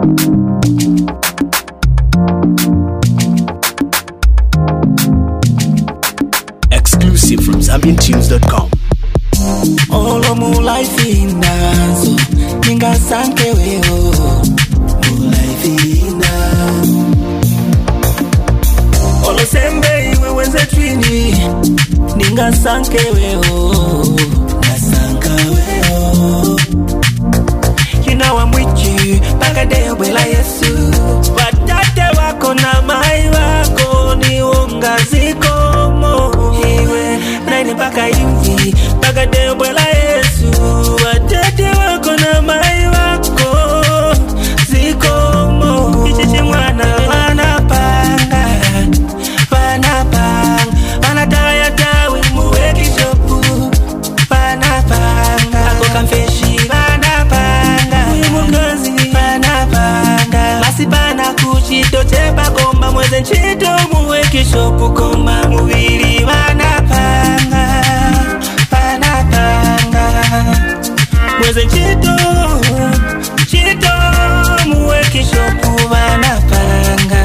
Exclusive from ZambianTunes.com. Olo mu life inazo ninga sanke weho mu life ina Olo sembe iwe wenze twini ninga sanke weho nasanka weho You know I'm with you Paka de wela Yesu Watate wako na mai wako ni unga zikomo Iwe naini paka hivi Paka de wela Yesu Watate wako na mai wako zikomo Ichichi mwana wanapanga Wanapanga Wanataya tawi muweki shopu Wanapanga Ako kamfeshi wanapanga Uimungazi wanapanga Masibana kuchito cheba komba Mweze nchito muweki shopu komba Muwili wanapanga Wanapanga Mweze nchito Chito muweki shopu wanapanga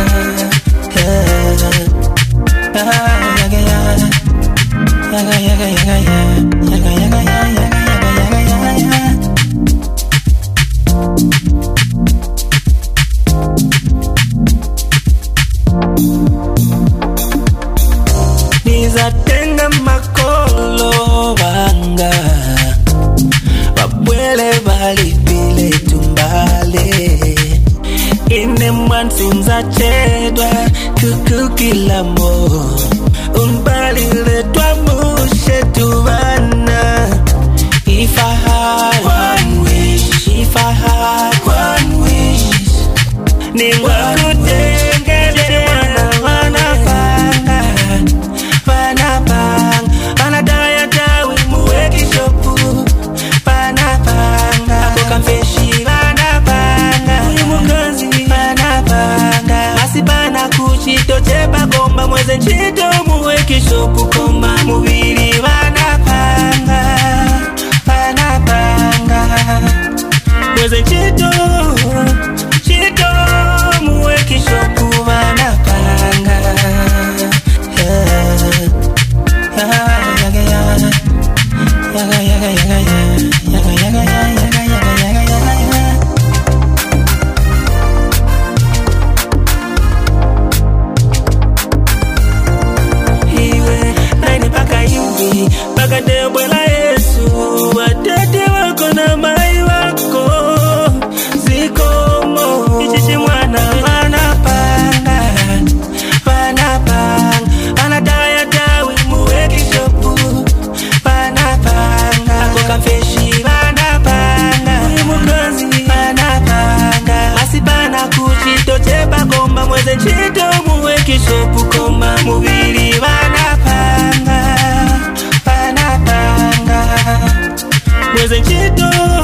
Nizatenga makolo banga Babwele bali pile tumbale Ine mwansinza chedwa kukukila mo Umbali letwa mushe tuwana If I had one wish If I had one wish Ningwa kutengele wanapanga Wanapanga Wanadaya tawi muweki shopu Wanapanga Ako kamfeshi wanapanga Uimukazi wanapanga Masibana kuchito cheba komba Mweze nchito muweki shopu komba Muwili wanapanga Wanapanga Mweze nchito Chito muweki shopu wanapanga Iwe naini paka hivi Paka debwela Yesu Watete wako na mai wako zikomo Ichichi mwana wanapanga Wanapanga Wanadaya tawi muweki shopu Wanapanga Ako kamfeshi wanapanga Uimukazi wanapanga Masibana kuchito cheba komba Mweze nchito muweki shopu komba Muwili wanapanga Wanapanga Mweze nchito